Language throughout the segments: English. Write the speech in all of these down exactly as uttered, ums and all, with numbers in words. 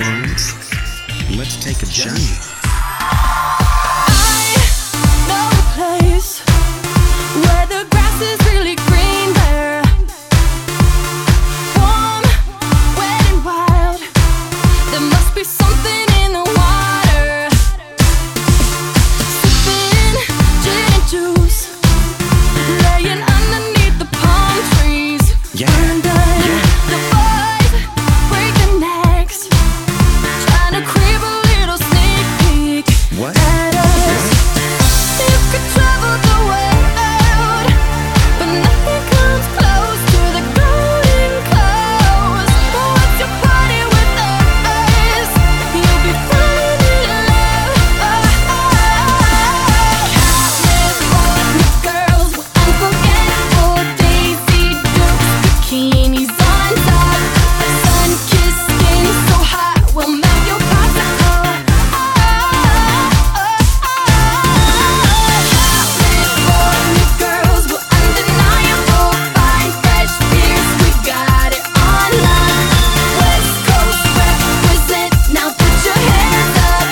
ones. Let's take a journey. I know a place where the grass is really green there. Warm, wet and wild. There must be something in the water. Sipping gin and juice, laying underneath the palm trees. Yeah, Under yeah. the boys breaking necks, trying to creep a little sneak peek What? at us. You could travel the world, but nothing comes close to the golden clothes. But once you party with us, you'll be falling in love. Countless girls were unforgettable. Daisy Dukes, bikinis on top, sun-kissed skin so hot will melt your popsicle. Countless girls were undeniable. Fine, fresh beers, we got it online. West Coast represent, now put your hands up.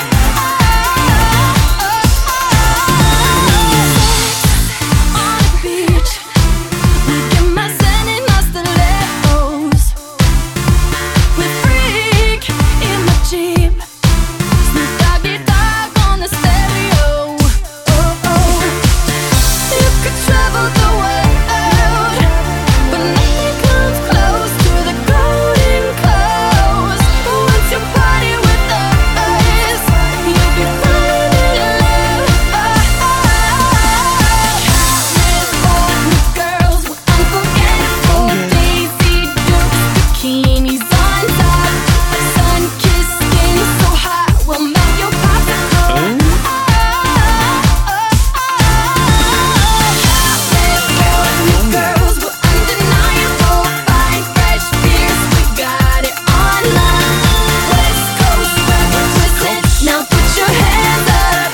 On the beach, we get my Zen and my stilettos. We freak in my Jeep, Snoop Doggy Dogg on the stereo. Oh oh, you could travel the world, but nothing comes close to the golden clothes. But once you party with us, you'll be falling in love. Countless girls were unforgettable. Daisy Dukes, bikinis on top, sun-kissed skin so hot will melt your popsicle. Countless girls were undeniable. Fine, fresh beers, we got it online. West Coast represent, now put your hands up.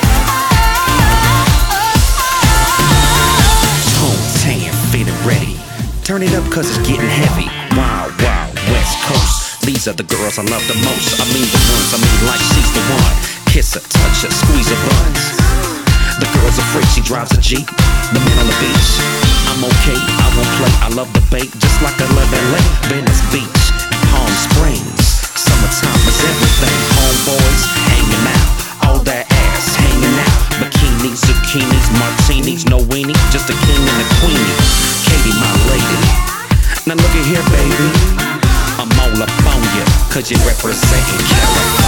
Tone tan, fit and ready. Turn it up cause it's getting heavy. Wild, wild, West Coast. These are the girls I love the most. I mean the ones, I mean like she's the one. Kiss her, touch her, squeeze her buns. The girl's a freak, she drives a Jeep. The man on the beach, I'm okay, I won't play. I love the bait, just like I love L A. Venice Beach, Palm Springs. Summertime is everything. Homeboys hanging out, all that ass hanging out. Bikinis, zucchinis, martinis, no weenie, just a king and a queenie. Katie, my lady. Now look at here, baby, I'm all up on you, cause you're representing California.